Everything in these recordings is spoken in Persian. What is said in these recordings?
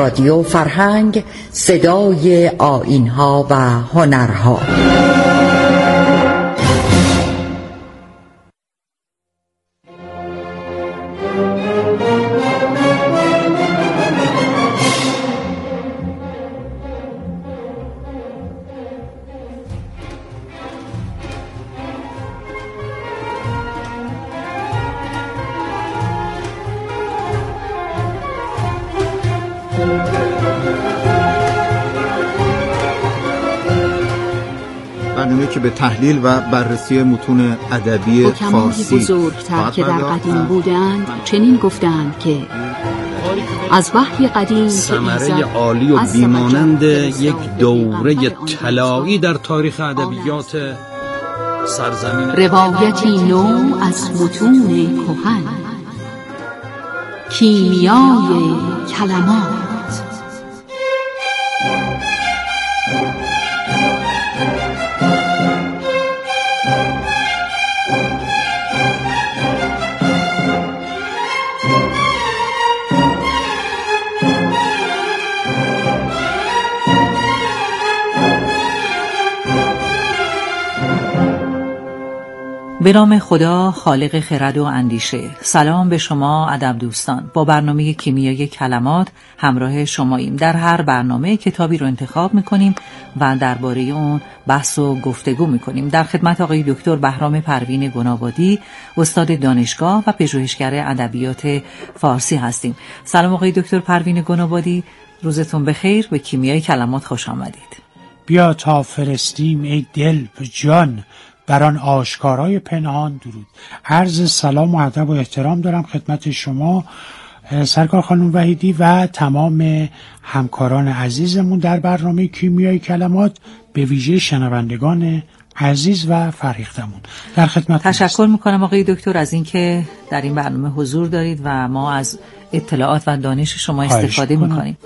رادیو فرهنگ، صدای آیین‌ها و هنرها. برنامه که به تحلیل و بررسی متون ادبی فارسی بزرگتر که در قدیم بودند چنین گفتند که از وحی قدیم ثمره عالی و بیمانند یک دوره طلایی در تاریخ ادبیات سرزمین، روایتی نو از متون کهن، کیمیای کلمات. به نام خدا خالق خرد و اندیشه. سلام به شما ادب دوستان. با برنامه کیمیای کلمات همراه شماییم. در هر برنامه کتابی رو انتخاب میکنیم و درباره اون بحث و گفتگو میکنیم. در خدمت آقای دکتر بهرام پروین گنابادی، استاد دانشگاه و پژوهشگر ادبیات فارسی هستیم. سلام آقای دکتر پروین گنابادی، روزتون بخیر. به کیمیای کلمات خوش آمدید. بیا تا فرستیم ای دل به جان، بر آن آشکارای پنهان درود. عرض سلام و ادب و احترام دارم خدمت شما سرکار خانم وحیدی و تمام همکاران عزیزمون در برنامه کیمیای کلمات، به ویژه شنوندگان عزیز و فرهیختمون. در خدمت تشکر میکنم آقای دکتر از اینکه در این برنامه حضور دارید و ما از اطلاعات و دانش شما استفاده میکنیم.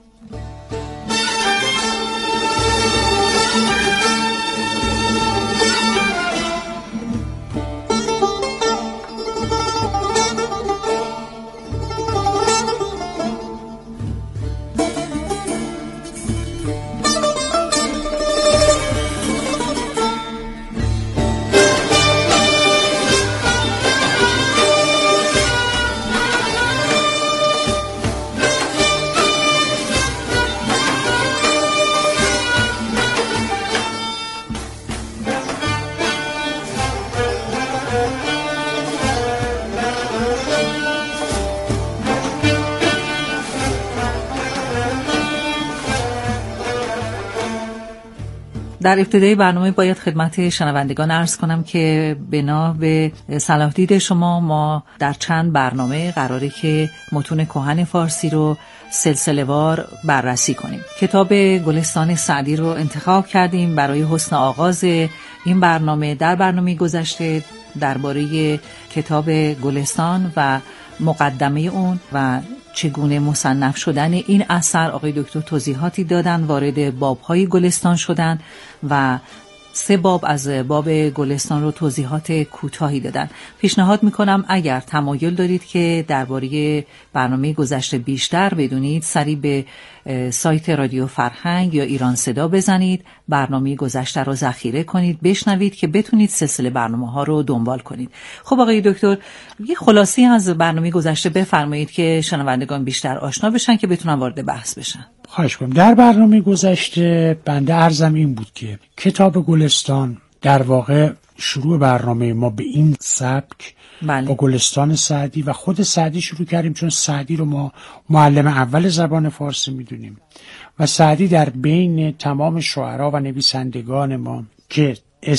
در ابتدای برنامه باید خدمت شنوندگان عرض کنم که بنا به صلاح دید شما ما در چند برنامه قراره که متون کهن فارسی رو سلسله‌وار بررسی کنیم. کتاب گلستان سعدی رو انتخاب کردیم برای حسن آغاز این برنامه. در برنامه گذشته درباره کتاب گلستان و مقدمه اون و چگونه مصنف شدن این اثر آقای دکتر توضیحاتی دادن، وارد باب‌های گلستان شدن و 3 باب از باب گلستان رو توضیحات کوتاهی دادن. پیشنهاد میکنم اگر تمایل دارید که درباره برنامه گذشته بیشتر بدونید، سری به سایت رادیو فرهنگ یا ایران صدا بزنید، برنامه گذشته رو ذخیره کنید، بشنوید که بتونید سلسله برنامه‌ها رو دنبال کنید. خب آقای دکتر، یه خلاصی از برنامه گذشته بفرمایید که شنوندگان بیشتر آشنا بشن که بتونن وارد بحث بشن. خواهش کنم. در برنامه گذشته بنده عرضم این بود که کتاب گلستان در واقع شروع برنامه ما به این سبک با گلستان سعدی و خود سعدی شروع کردیم، چون سعدی رو ما معلم اول زبان فارسی میدونیم و سعدی در بین تمام شاعرها و نویسندگان ما که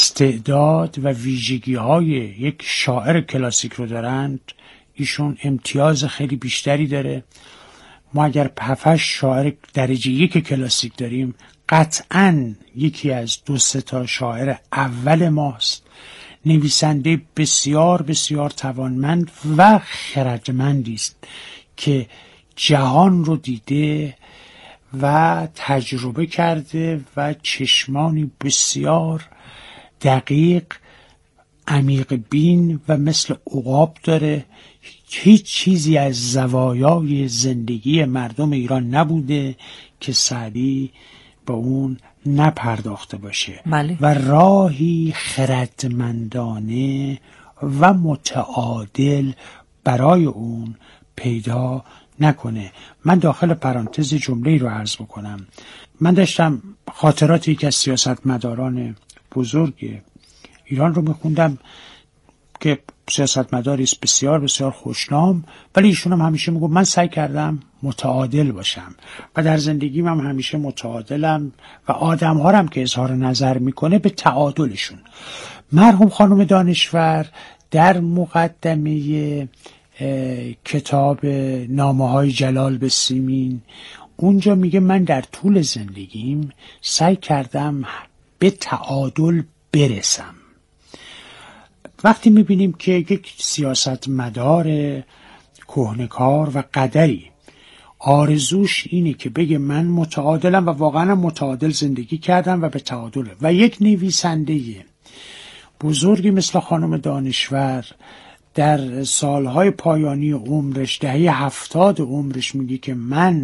استعداد و ویژگی‌های یک شاعر کلاسیک رو دارند، ایشون امتیاز خیلی بیشتری داره. ما اگر 7 شاعر درجه 1 کلاسیک داریم، قطعاً یکی از 2-3 تا شاعر اول ماست. نویسنده بسیار بسیار توانمند و خردمندی است که جهان رو دیده و تجربه کرده و چشمانی بسیار دقیق، عمیق بین و مثل عقاب داره هیچ چیزی از زوایای زندگی مردم ایران نبوده که سعدی با اون نپرداخته باشه. بله. و راهی خردمندانه و متعادل برای اون پیدا نکنه. من داخل پرانتز جمله رو عرض بکنم. من داشتم خاطرات یک از سیاستمداران بزرگ ایران رو میخوندم که سیاستمداری است بسیار بسیار خوشنام، ولی ایشون هم همیشه میگه من سعی کردم متعادل باشم و در زندگیم هم همیشه متعادلم و آدم ها هم که اظهار نظر میکنه به تعادلشون. مرحوم خانم دانشور در مقدمه کتاب نامه های جلال به سیمین اونجا میگه من در طول زندگیم سعی کردم به تعادل برسم. وقتی میبینیم که یک سیاستمدار کهنه‌کار و قدری آرزوش اینه که بگه من متعادلم و واقعا متعادل زندگی کردم و به تعادله، و یک نویسنده بزرگی مثل خانم دانشور در سالهای پایانی عمرش، دهه 70 عمرش، میگه که من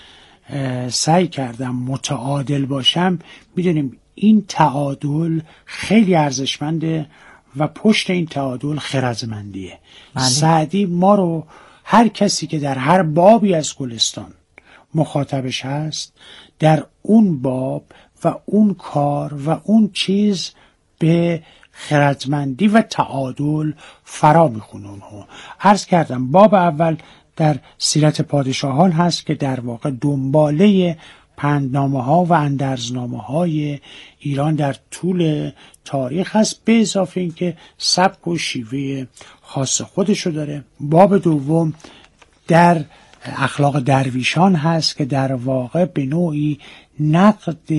سعی کردم متعادل باشم، میدونیم این تعادل خیلی ارزشمنده و پشت این تعادل خردمندیه. سعدی ما رو، هر کسی که در هر بابی از گلستان مخاطبش هست، در اون باب و اون کار و اون چیز به خردمندی و تعادل فرا میخونه. اونها عرض کردم باب اول در سیرت پادشاهان هست که در واقع دنباله پندنامه ها و اندرزنامه های ایران در طول تاریخ هست، به اضافه اینکه سبک و شیوه خاص خودشو داره. باب دوم در اخلاق درویشان هست که در واقع به نوعی نقد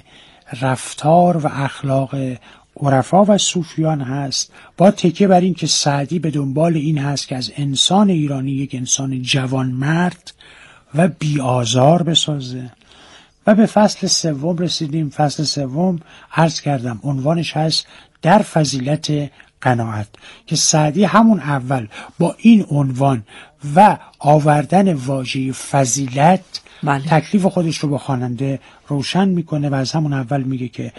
رفتار و اخلاق عرفا و صوفیان هست، با تکیه بر این که سعدی به دنبال این هست که از انسان ایرانی یک انسان جوانمرد و بی‌آزار بسازه. و به فصل سوم رسیدیم. فصل سوم عرض کردم عنوانش هست در فضیلت قناعت، که سعدی همون اول با این عنوان و آوردن واژه فضیلت تکلیف خودش رو با خواننده روشن میکنه و از همون اول میگه که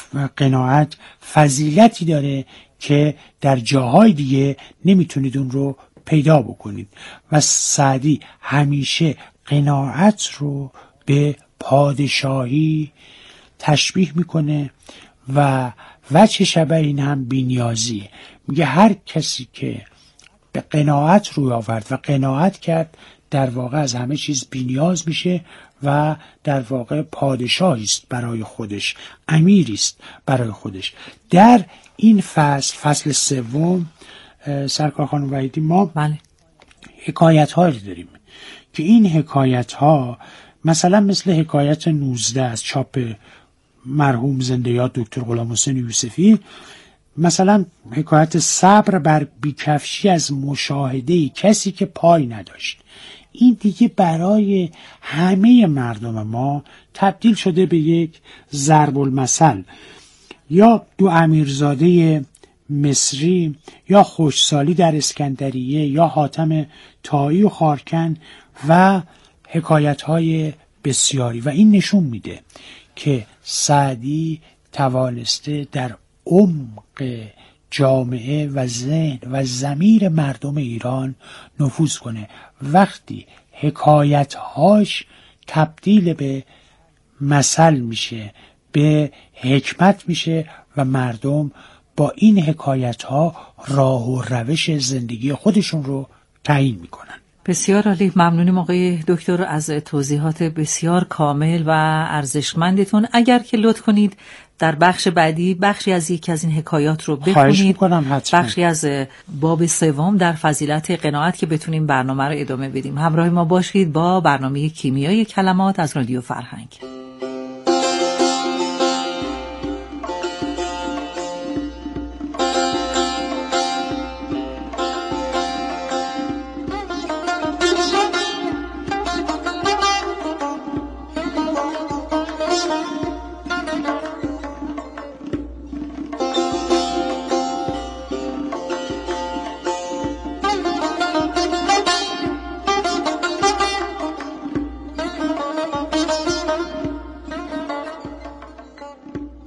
قناعت فضیلتی داره که در جاهای دیگه نمیتونید اون رو پیدا بکنید. و سعدی همیشه قناعت رو به پادشاهی تشبیه میکنه و وجه شبه این هم بی‌نیازیه. میگه هر کسی که به قناعت روی آورد و قناعت کرد در واقع از همه چیز بی‌نیاز میشه و در واقع پادشاهی است برای خودش، امیری است برای خودش. در این فصل سوم سرکار خانم وحیدی ما حکایت هایی داریم که این حکایت ها مثلا مثل حکایت 19 از چاپ مرحوم زنده یاد دکتر غلام حسین یوسفی، مثلا حکایت صبر بر بیکفشی از مشاهده کسی که پای نداشت، این دیگه برای همه مردم ما تبدیل شده به یک ضرب المثل. یا دو امیرزاده مصری، یا خوشسالی در اسکندریه، یا حاتم طایی و خارکن و حکایت‌های بسیاری. و این نشون میده که سعدی توانسته در عمق جامعه و ذهن و ضمیر مردم ایران نفوذ کنه. وقتی حکایت‌هاش تبدیل به مثل میشه، به حکمت میشه و مردم با این حکایت‌ها راه و روش زندگی خودشون رو تعیین میکنن. بسیار عالی، ممنونیم آقای دکتر از توضیحات بسیار کامل و ارزشمندتون. اگر که لطف کنید در بخش بعدی بخشی از یکی از این حکایات رو بخونید. خواهش میکنم حتما. بخشی از باب سوم در فضیلت قناعت که بتونیم برنامه رو ادامه بدیم. همراه ما باشید با برنامه کیمیای کلمات از رادیو فرهنگ.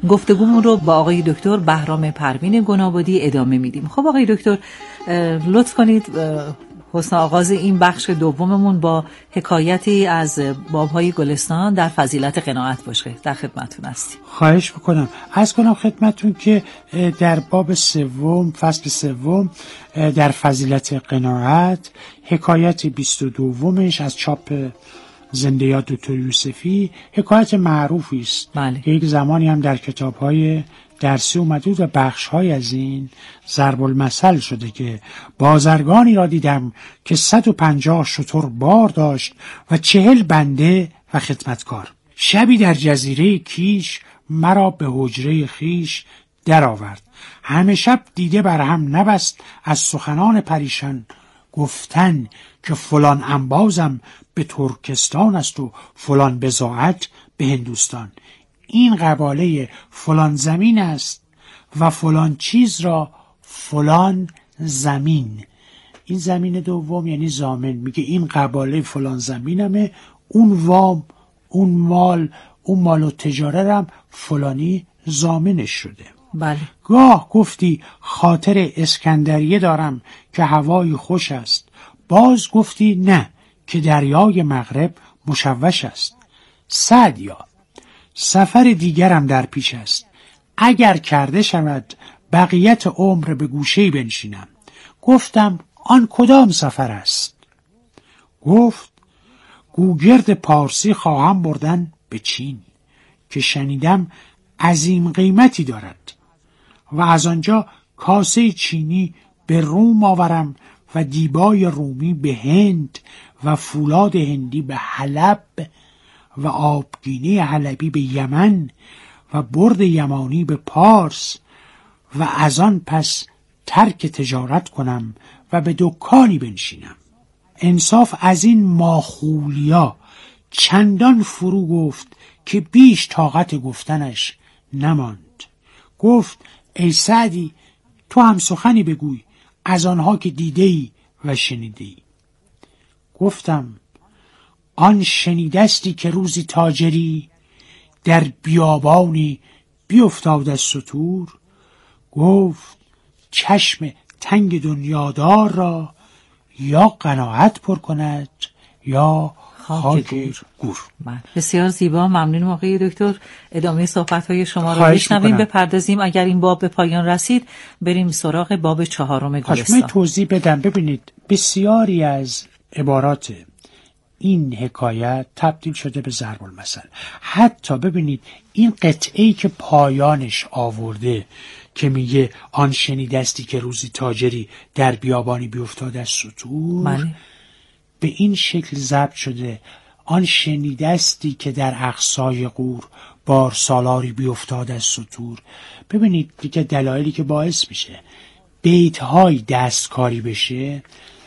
گفتگومون رو با آقای دکتر بهرام پروین گنابادی ادامه میدیم. خب آقای دکتر لطف کنید حسن آغاز این بخش دوممون با حکایتی از بابهای گلستان در فضیلت قناعت باشه. در خدمتتون هستیم. خواهش میکنم. عرض کنم خدمتتون که در باب سوم، فصل سوم در فضیلت قناعت، حکایت 22 از چاپ زنده یاد دکتر یوسفی، حکایت معروفی است که یک زمانی هم در کتاب‌های درسی اومده و بخش‌های از این ضرب المثل شده که بازرگانی را دیدم که 150 شتر بار داشت و 40 بنده و خدمتکار. شبی در جزیره کیش مرا به حجره خیش در آورد. همه شب دیده بر هم نبست از سخنان پریشان گفتن که فلان انبازم به ترکستان است و فلان بضاعت به هندوستان. این قباله فلان زمین است و فلان چیز را فلان زمین. این زمین دوم یعنی ضامن، میگه این قباله فلان زمینمه، اون وام، اون مال و تجاره هم فلانی ضامنش شده. بله. گاه گفتی خاطر اسکندریه دارم که هوای خوش است، باز گفتی نه که دریای مغرب مشوش است. سعدیا سفر دیگرم در پیش است، اگر کرده شود بقیت عمر به گوشه‌ای بنشینم. گفتم آن کدام سفر است؟ گفت گوگرد پارسی خواهم بردن به چین که شنیدم عظیم قیمتی دارد و از آنجا کاسه چینی به روم آورم و دیبای رومی به هند و فولاد هندی به حلب و آبگینه حلبی به یمن و برد یمانی به پارس و از آن پس ترک تجارت کنم و به دکانی بنشینم. انصاف از این ماخولیا چندان فرو گفت که بیش طاقت گفتنش نماند. گفت ای سعدی تو هم سخنی بگوی از آنها که دیده‌ای و شنیده‌ای. گفتم آن شنیدستی که روزی تاجری در بیابانی بیفتاد از ستور. گفت چشم تنگ دنیادار را یا قناعت پر کند یا خاک گور. بسیار زیبا، ممنونم آقای دکتر. ادامه صحبت‌های شما را بشنویم، بپردازیم. اگر این باب به پایان رسید بریم سراغ باب 4 گلستان. من توضیح بدم. ببینید بسیاری از عبارات این حکایت تبدیل شده به ضرب المثل. حتی ببینید این قطعه‌ای که پایانش آورده که میگه آن شنیدستی که روزی تاجری در بیابانی بیفتاد از ستور، به این شکل ضبط شده آن شنیدستی که در اقصای قور بار سالاری بیفتاد از ستور. ببینید دیگه دلایلی که باعث میشه بیت‌های دستکاری بشه،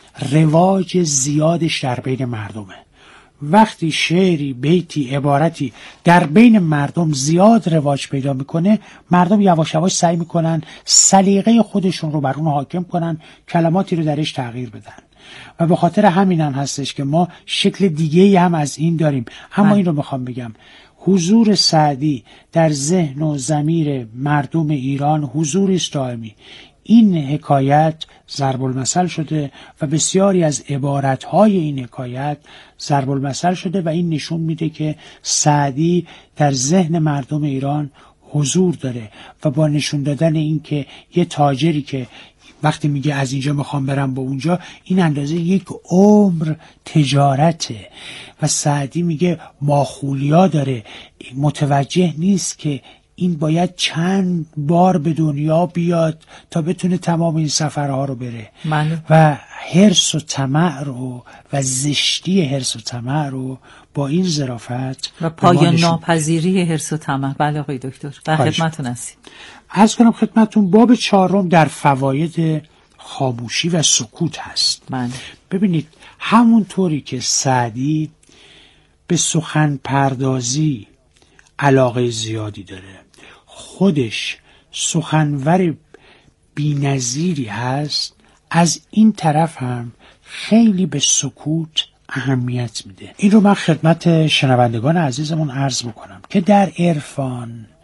رواج زیادش در بین مردمه. وقتی شعری، بیتی، عبارتی در بین مردم زیاد رواج پیدا میکنه، مردم یواش یواش سعی میکنن سلیقه خودشون رو بر اون حاکم کنن، کلماتی رو درش تغییر بدن و به خاطر همین هم هستش که ما شکل دیگه‌ای هم از این داریم. اما این رو میخوام بگم، حضور سعدی در ذهن و ضمیر مردم ایران حضوری است دائمی. این حکایت ضرب المثل شده و بسیاری از عبارتهای این حکایت ضرب المثل شده و این نشون میده که سعدی در ذهن مردم ایران حضور داره و با نشون دادن این که یه تاجری که وقتی میگه از اینجا میخوام برم با اونجا، این اندازه یک عمر تجارته و سعدی میگه ماخولیا داره، متوجه نیست که این باید چند بار به دنیا بیاد تا بتونه تمام این سفرها رو بره و حرص و طمع رو و زشتی حرص و طمع رو با این ظرافت و پایان ناپذیری حرص و طمع. بله آقای دکتر، در خدمتتون هستیم. عرض کنم خدمتتون باب 4 در فواید خاموشی و سکوت هست. ببینید همونطوری که سعدی به سخن پردازی علاقه زیادی داره، خودش سخنور بی‌نظیری هست، از این طرف هم خیلی به سکوت اهمیت میده. این رو من خدمت شنوندگان عزیزمون عرض بکنم که در عرفان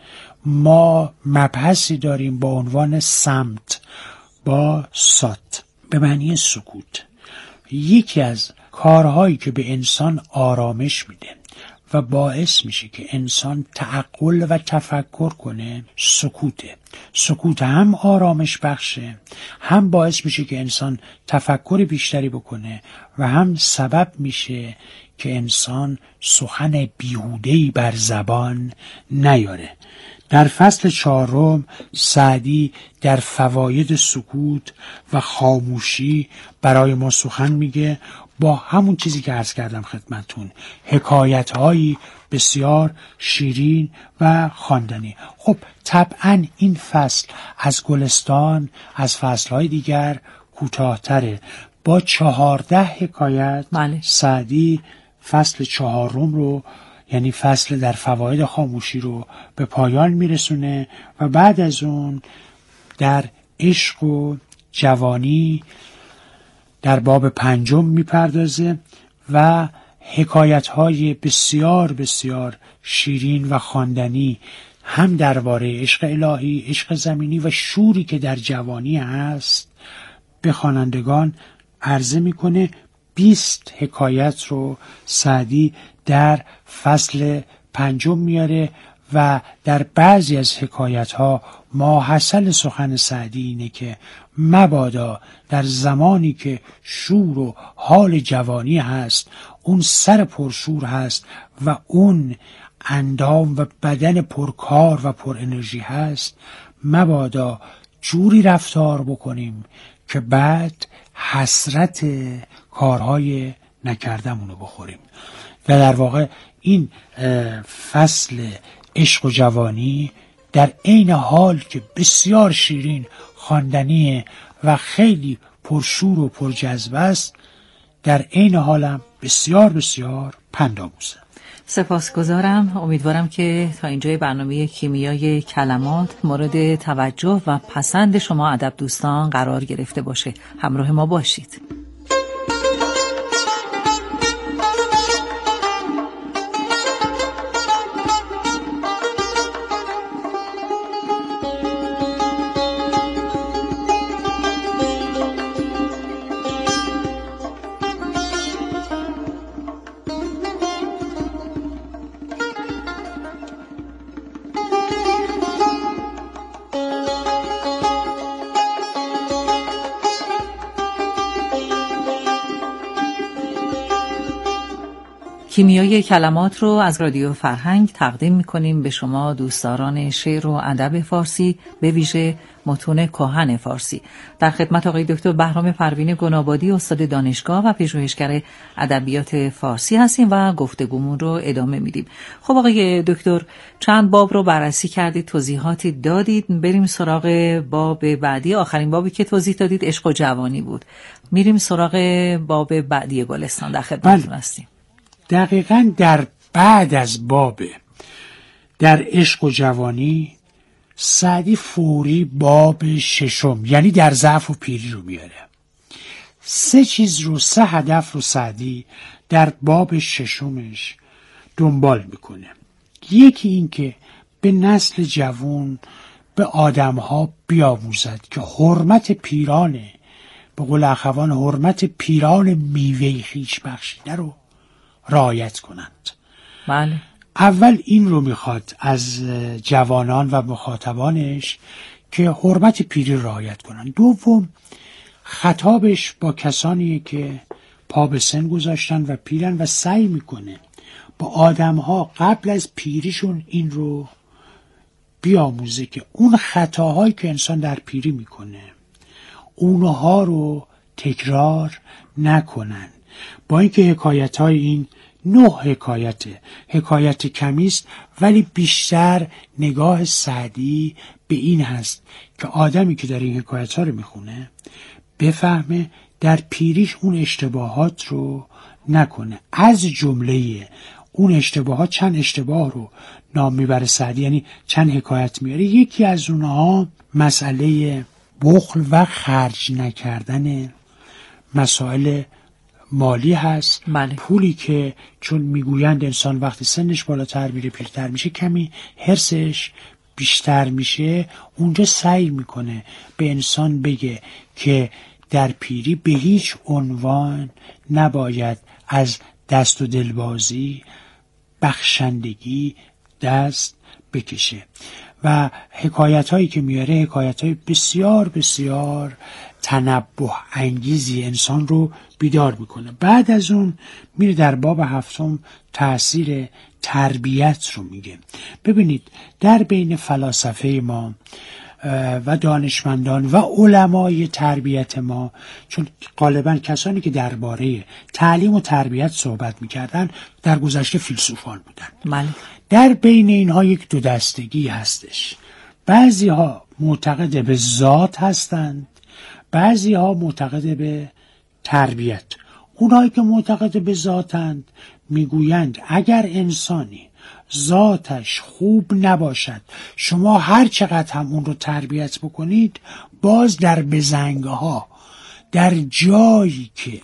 ما مبحثی داریم با عنوان صمت با سات به معنی سکوت. یکی از کارهایی که به انسان آرامش میده و باعث میشه که انسان تعقل و تفکر کنه سکوته. سکوت هم آرامش بخشه، هم باعث میشه که انسان تفکر بیشتری بکنه و هم سبب میشه که انسان سخن بیهوده‌ای بر زبان نیاره. در فصل 4 سعدی در فواید سکوت و خاموشی برای ما سخن میگه با همون چیزی که عرض کردم خدمتون، حکایت‌هایی بسیار شیرین و خواندنی. خب طبعا این فصل از گلستان از فصل‌های دیگر کوتاه‌تره. با 14 حکایت سعدی فصل 4 رو، یعنی فصل در فواید خاموشی رو به پایان میرسونه و بعد از اون در عشق و جوانی در باب 5 میپردازه و حکایت‌های بسیار بسیار شیرین و خواندنی هم درباره عشق الهی، عشق زمینی و شوری که در جوانی هست به خوانندگان عرضه میکنه. 20 حکایت رو سعدی در فصل 5 میاره و در بعضی از حکایت‌ها ماحصل سخن سعدی اینه که مبادا در زمانی که شور و حال جوانی هست، اون سر پرشور هست و اون اندام و بدن پرکار و پر انرژی هست، مبادا جوری رفتار بکنیم که بعد حسرت کارهای نکردمونو بخوریم. و در واقع این فصل عشق و جوانی در عین حال که بسیار شیرین خواندنی و خیلی پرشور و پرجذبه است، در عین حالم بسیار بسیار پندآموزه. سپاسگزارم. امیدوارم که تا اینجای برنامه کیمیای کلمات مورد توجه و پسند شما ادب دوستان قرار گرفته باشه. همراه ما باشید. کیمیای کلمات رو از رادیو فرهنگ تقدیم می‌کنیم به شما دوستداران شعر و ادب فارسی، به ویژه متون کهن فارسی. در خدمت آقای دکتر بهرام پروین گنابادی، استاد دانشگاه و پژوهشگر ادبیات فارسی هستیم و گفتگومون رو ادامه میدیم. خب آقای دکتر، چند باب رو بررسی کردید، توضیحاتی دادید. بریم سراغ باب بعدی. آخرین بابی که توضیح دادید عشق و جوانی بود. میریم سراغ باب بعدی گلستان. در خدمتتون هستیم. دقیقاً در بعد از باب در عشق و جوانی سعدی فوری باب 6 یعنی در ضعف و پیری رو میاره. 3 هدف رو سعدی در باب 6 دنبال میکنه. یکی این که به نسل جوان، به آدمها بیاموزد که حرمت پیرانه، به قول اخوان حرمت پیران میوه خویش بخشیده رو رعایت کنند. بله. اول این رو میخواد از جوانان و مخاطبانش که حرمت پیری رعایت کنند. دوم خطابش با کسانی که پا به سن گذاشتن و پیرن و سعی میکنه با آدمها قبل از پیریشون این رو بیاموزه که اون خطاهایی که انسان در پیری میکنه اونها رو تکرار نکنن. با اینکه حکایت‌های این 9 حکایت کمیست، ولی بیشتر نگاه سعدی به این هست که آدمی که در این حکایت‌ها رو میخونه بفهمه در پیریش اون اشتباهات رو نکنه. از جمله اون اشتباهات چند اشتباه رو نام میبره سعدی، یعنی چند حکایت میاره. یکی از اونها مسئله بخل و خرج نکردن مسائل مالی هست. بله. پولی که چون میگویند انسان وقتی سنش بالاتر میره پیرتر میشه کمی حرصش بیشتر میشه اونجا سعی میکنه به انسان بگه که در پیری به هیچ عنوان نباید از دست و دلبازی، بخشندگی دست بکشه و حکایت هایی که میاره حکایت های بسیار بسیار تنبه انگیزی انسان رو بیدار میکنه. بعد از اون میره در باب 7 تأثیر تربیت رو میگه. ببینید در بین فلاسفه ما و دانشمندان و علمای تربیت ما، چون غالبا کسانی که درباره تعلیم و تربیت صحبت میکردن در گذشته فیلسوفان بودن، در بین اینها یک دو دستگی هستش. بعضی ها معتقد به ذات هستند، بعضی ها معتقد به تربیت. اونایی که معتقد به ذاتند میگویند اگر انسانی ذاتش خوب نباشد، شما هر چقدر هم اون رو تربیت بکنید، باز در بزنگها در جایی که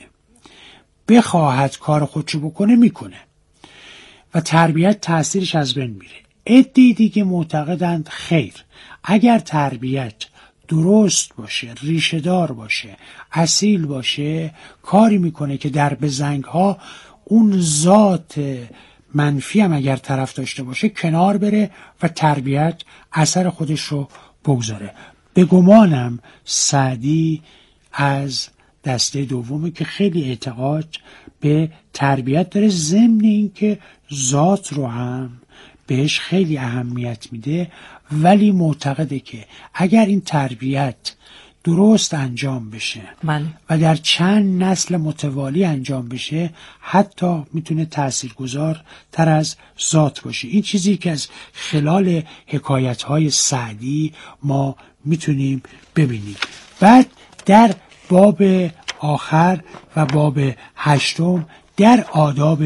بخواهد کار خودشو بکنه میکنه و تربیت تأثیرش از بین میره. عده‌ای دیگه معتقدند خیر، اگر تربیت درست باشه، ریشه دار باشه، اصیل باشه، کاری میکنه که در بزنگها اون ذات منفی هم اگر طرف داشته باشه کنار بره و تربیت اثر خودش رو بگذاره. به گمانم سعدی از دسته دومه که خیلی اعتقاد به تربیت داره، ضمن این که ذات رو هم بهش خیلی اهمیت میده، ولی معتقده که اگر این تربیت درست انجام بشه و در چند نسل متوالی انجام بشه، حتی میتونه تاثیرگذار تر از ذات باشه. این چیزی که از خلال حکایت‌های سعدی ما میتونیم ببینیم. بعد در باب آخر و باب 8 در آداب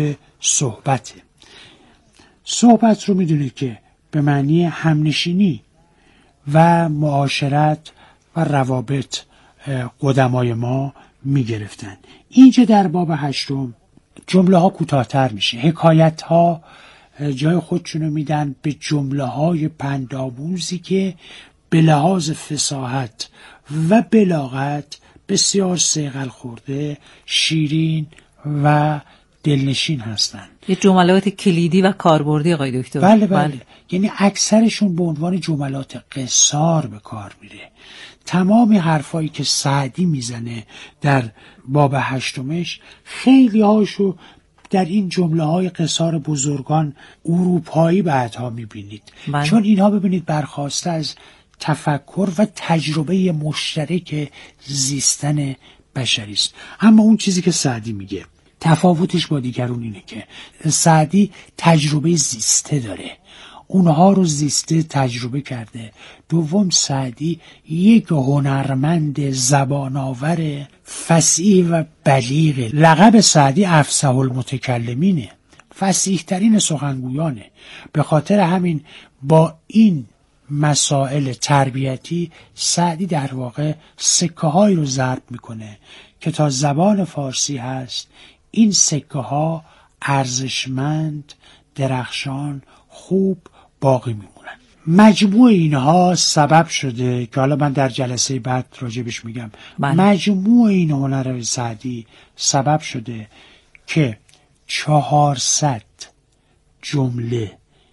صحبت رو میدونید که به معنی همنشینی و معاشرت و روابط قدمای ما میگرفتن. اینجا در باب 8 جمله ها کوتاه‌تر میشه. حکایت ها جای خودشونو میدن به جمله های پندآموزی که به لحاظ فصاحت و بلاغت بسیار صیقل خورده، شیرین و دلنشین هستند. یه جملات کلیدی و کاربردی آقای دکتر. بله. یعنی اکثرشون به عنوان جملات قصار به کار میره. تمام حرفایی که سعدی میزنه در باب 8 خیلی هاشو در این جمله های قصار بزرگان اروپایی بعدها میبینید. چون اینها ببینید برخواسته از تفکر و تجربه مشترک زیستن بشری است. اما اون چیزی که سعدی میگه تفاوتش با دیگرون اینه که سعدی تجربه زیسته داره، اونها رو زیسته تجربه کرده. دوم سعدی یک هنرمند زبان‌آور فصیح و بلیغ. لقب سعدی افصح المتکلمینه، فصیح ترین سخنگویانه. به خاطر همین با این مسائل تربیتی سعدی در واقع سکه های رو ضرب میکنه که تا زبان فارسی هست این سکه ها ارزشمند، درخشان، خوب باقی میمونن. مجموع اینها سبب شده که حالا من در جلسه بعد راجبش میگم. مجموع این هنر سعدی سبب شده که 400 جمله،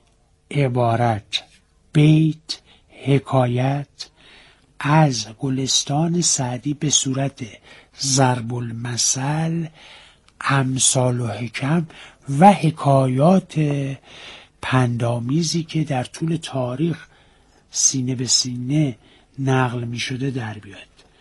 عبارت، بیت، حکایت از گلستان سعدی به صورت ضرب المثل، امثال و حکم و حکایات پندآمیزی که در طول تاریخ سینه به سینه نقل می شده در بیاد.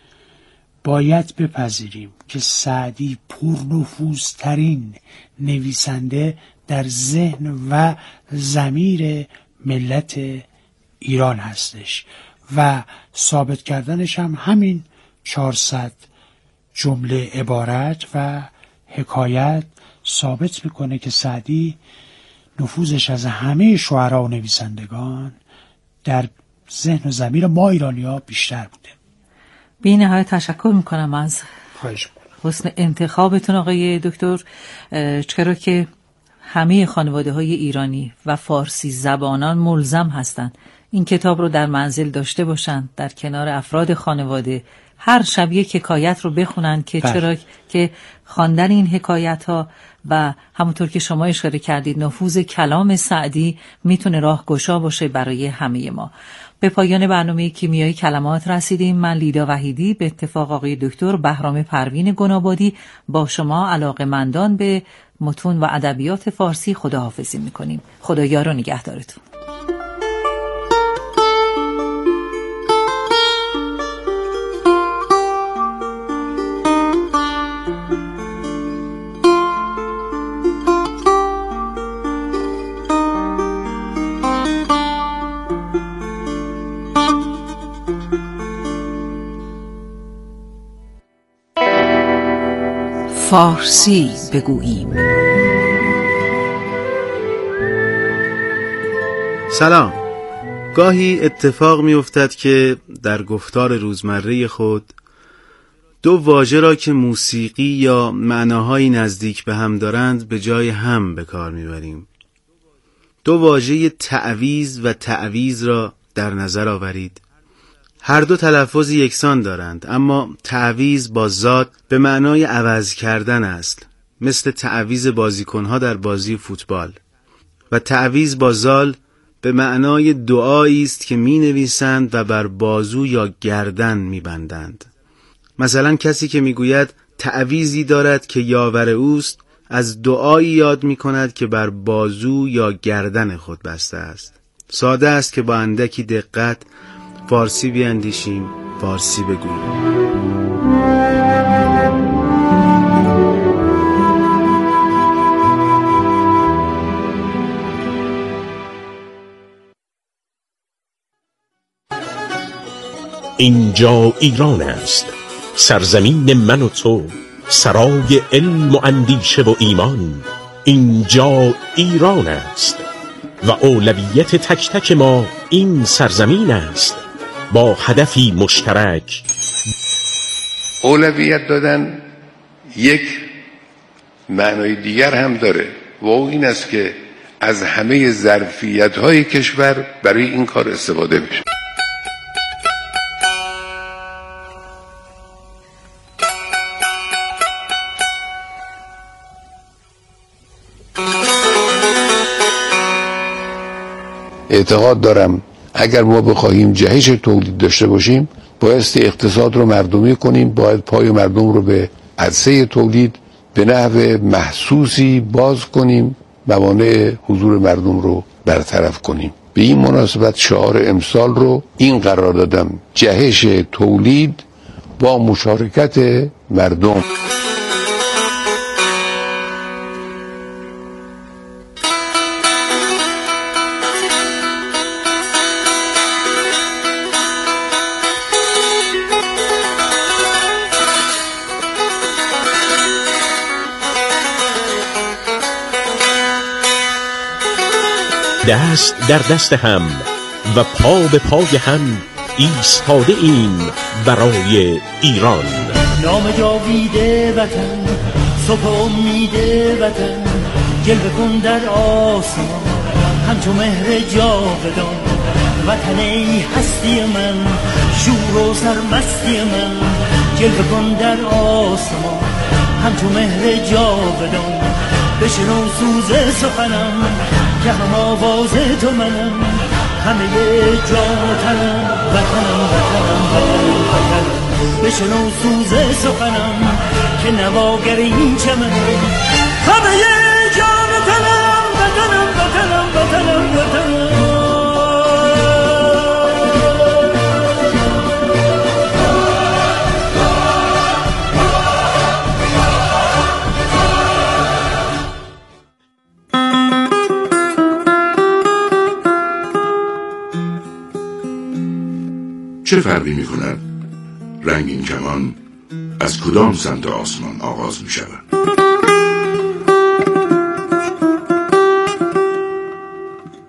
باید بپذیریم که سعدی پرنفوذترین نویسنده در ذهن و ضمیر ملت ایران هستش و ثابت کردنش هم همین 400 جمله، عبارت و حکایت ثابت میکنه که سعدی نفوذش از همه شعرا و نویسندگان در ذهن و ضمیر ما ایرانی‌ها بیشتر بوده. بی نهایت تشکر میکنم از حسن انتخابتون آقای دکتر، چرا که همه خانواده های ایرانی و فارسی زبانان ملزم هستند این کتاب رو در منزل داشته باشن، در کنار افراد خانواده، هر شب یک حکایت رو بخونن که چرا که خواندن این حکایت ها و همونطور که شما اشاره کردید نفوذ کلام سعدی میتونه راهگشا باشه برای همه ما. به پایان برنامه کیمیای کلمات رسیدیم. من لیدا وحیدی به اتفاق آقای دکتر بهرام پروین گنابادی با شما علاقه‌مندان به متون و ادبیات فارسی خداحافظی میکنیم. خدا یار و نگهدارتون. فارسی بگوییم. سلام. گاهی اتفاق می افتد که در گفتار روزمره خود دو واژه را که موسیقی یا معناهای نزدیک به هم دارند به جای هم به کار می بریم. دو واژه تعویض و تعویض را در نظر آورید. هر دو تلفظ یکسان دارند، اما تعویض با ذات به معنای عوض کردن است، مثل تعویض بازیکنها در بازی فوتبال، و تعویض با زال به معنای دعایی است که می نویسند و بر بازو یا گردن می بندند. مثلا کسی که می گوید تعویضی دارد که یاور اوست، از دعایی یاد می کند که بر بازو یا گردن خود بسته است. ساده است که با اندکی دقت فارسی بیاندیشیم، فارسی بگوییم. اینجا ایران است، سرزمین من و تو، سرای علم و اندیشه و ایمان. اینجا ایران است و اولویت تک تک ما این سرزمین است، با هدفی مشترک. اولویت دادن یک معنای دیگر هم داره و این است که از همه ظرفیت‌های کشور برای این کار استفاده بشه. اعتقاد دارم اگر ما بخواهیم جهش تولید داشته باشیم، بایستی اقتصاد رو مردمی کنیم، باید پای مردم رو به عرصه تولید به نحو محسوسی باز کنیم، موانع حضور مردم رو برطرف کنیم. به این مناسبت شعار امسال رو این قرار دادم: جهش تولید با مشارکت مردم. دست در دست هم و پا به پای هم ایستاده ایم برای ایران. نام جاویده وطن، صبح امید وطن، جلوه کن در آسمان همچو مهر جاودان. وطن ای هستی من، شور و سرمستی من، جلوه کن در آسمان همچو مهر جاودان. بشنو سوز سخنم که هم آواز تو منم، همه جان تنم، وطنم وطنم وطنم وطنم. بشنو سوز سخنم که نواگر این چمنم، همه جان تنم، وطنم وطنم وطنم وطنم. چه فرقی می کند رنگین کمان از کدام سمت آسمان آغاز می شود؟